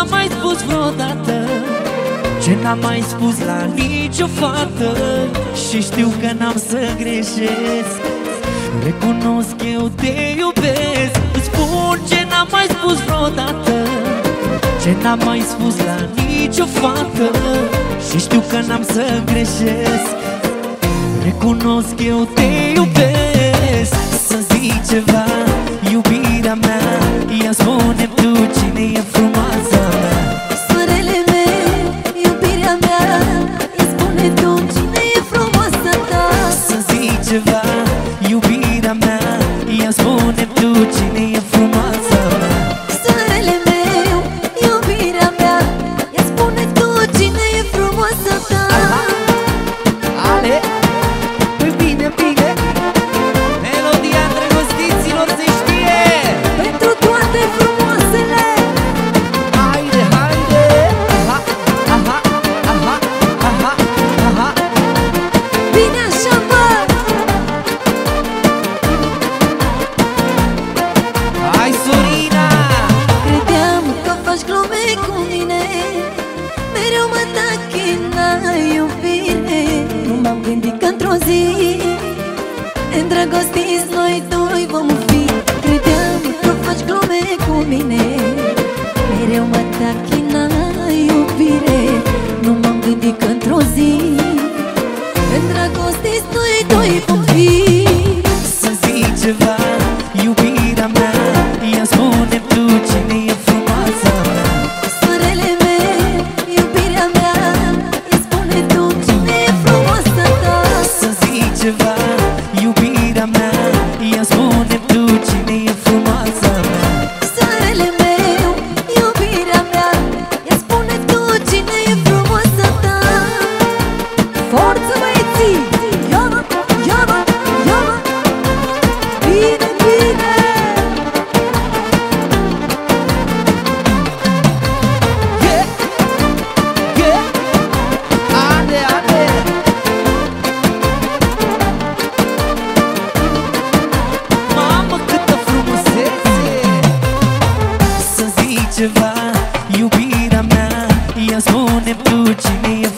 n-am mai spus vreodată, ce n-am mai spus la nicio fată. Și știu că n-am să greșesc, recunosc că eu te iubesc. Îți spun ce n-am mai spus vreodată, ce n-am mai spus la nicio fată. Și știu că n-am să greșesc, recunosc că eu te iubesc. Să zic ceva, iubirea mea, ia spune-mi tu cine e frumoasa mea. Soarele meu, iubirea mea, ia spune tu cine e frumoasa ta. Să zic ceva, iubirea mea, ia spune-mi tu cine e frumoasa mea. Soarele meu, iubirea mea, ia spune tu cine e frumoasa ta. Ale, păi bine, bine, melodia îndrăgostiților se știe. Pentru toate frumoasele, Haide, haide, aha, aha, aha, aha, aha. bine așa bă. Hai, Sorina! Credeam că faci glume cu mine, mereu mă tachina, iubire. Nu m-am gândit că într-o zi îndrăgostiți noi doi vom fi. Credeam că faci glume cu mine, mereu mă tachina, iubire. Nu m-am gândit că într-o zi îndrăgostiți noi doi vom fi. Să zic ceva, iubirea mea, ia spune-mi tu cine e frumoasa mea. Soarele meu, iubirea mea, ia spune tu cine e frumoasa ta. Să zic ceva, iubirea mea, ia spune-mi tu cine e frumoasa mea. Soarele meu, iubirea mea, ia spune tu cine e frumoasa ta. Forță băieții, ia-mă, ia-mă, ia-mă. Bine, bine. Yeah, yeah, ade, ade. Mamă, câtă frumusețe! Să zic ceva, iubirea mea, ia spune-mi tu cine e